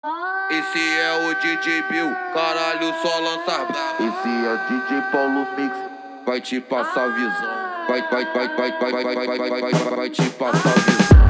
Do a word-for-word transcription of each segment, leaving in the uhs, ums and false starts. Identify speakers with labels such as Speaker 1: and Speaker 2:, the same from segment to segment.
Speaker 1: Esse é o D J Bill, caralho, só lança brava. Esse é D J Paulo Mix, vai te passar visão. Vai, vai, vai, vai, vai, vai, vai, vai, vai, vai, vai, vai te passar visão.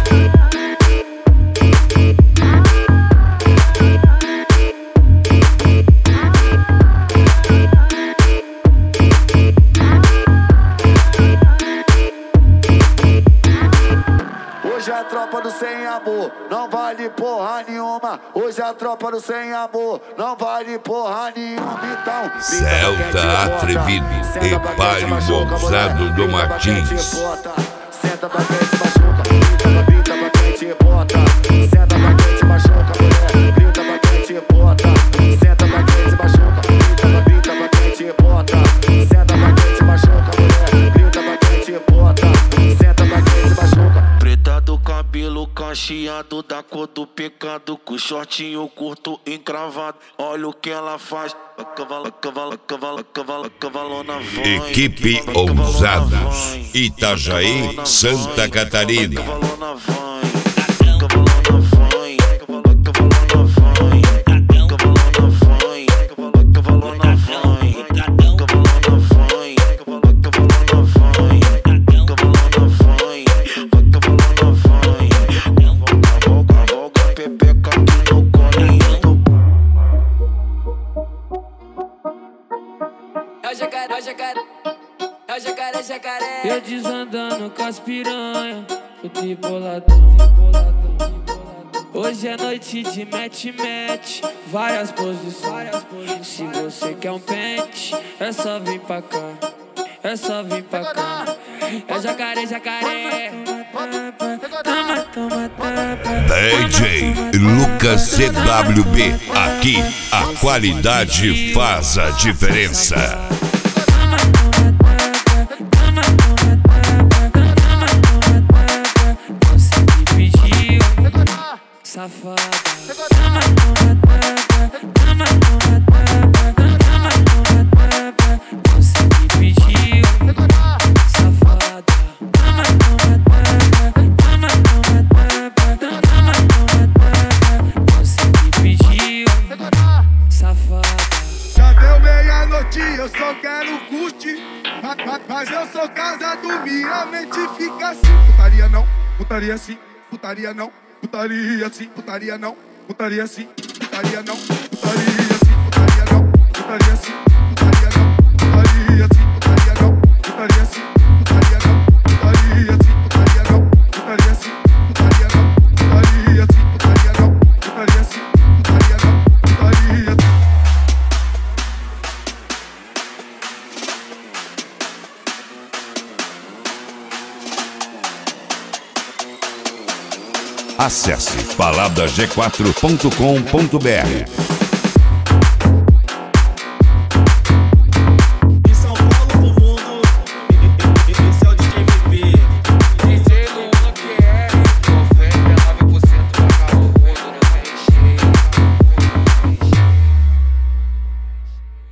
Speaker 2: Hoje é a tropa do sem amor, não vale porra nenhuma. Hoje é a tropa do sem amor, não vale porra nenhuma. Então,
Speaker 3: Celta atrevido e palio ousado do Martins.
Speaker 2: Senta pra quem te machuca, grita pra quem te bota. Senta pra quem te machuca, mulher, grita pra quem te bota. Senta pra quem te machuca, grita pra quem te bota. Senta pra quem te machuca, mulher, grita pra quem te bota. Senta pra quem te machuca.
Speaker 4: Preta do cabelo cacheado, da cor do pecado, com shortinho curto encravado. Olha o que ela faz. Cavalo, cavalo, cavalo, cavalo, cavalona vai.
Speaker 3: Equipe Ousados, Itajaí, Santa Catarina.
Speaker 4: Cavalona vai, cavalona vai, cavalona vai, cavalona vai, cavalona vai, cavalona vai, cavalona vai, cavalona vai. Cavalga, cavalga, pepeca aqui no colinho.
Speaker 5: É o jacaré, é o jacaré, é o jacaré, jacaré. Eu desandando com as piranha, fui boladão. Hoje é noite de match-match, várias posições. Se você quer um pente, é só vir pra cá, é só vir pra cá. É o jacaré, jacaré. Toma, toma, toma.
Speaker 3: D J Lucas C W B, aqui a qualidade faz a diferença.
Speaker 5: Você me pediu, safada. Você me pediu, safada. Você me pediu, safada.
Speaker 6: Já deu meia-noite, eu só quero curtir. Ma- ma- Mas eu sou casado, minha mente fica assim. Putaria não, putaria sim, putaria não, putaria sim, putaria não, putaria sim, putaria não, putaria sim, putaria não, putaria sim, putaria não, putaria sim, putaria não, putaria sim, putaria não, putaria sim, putaria não, putaria sim, putaria não, putaria sim, putaria não, putaria sim, putaria não, putaria sim.
Speaker 3: Acesse palavra g quatro ponto com ponto br.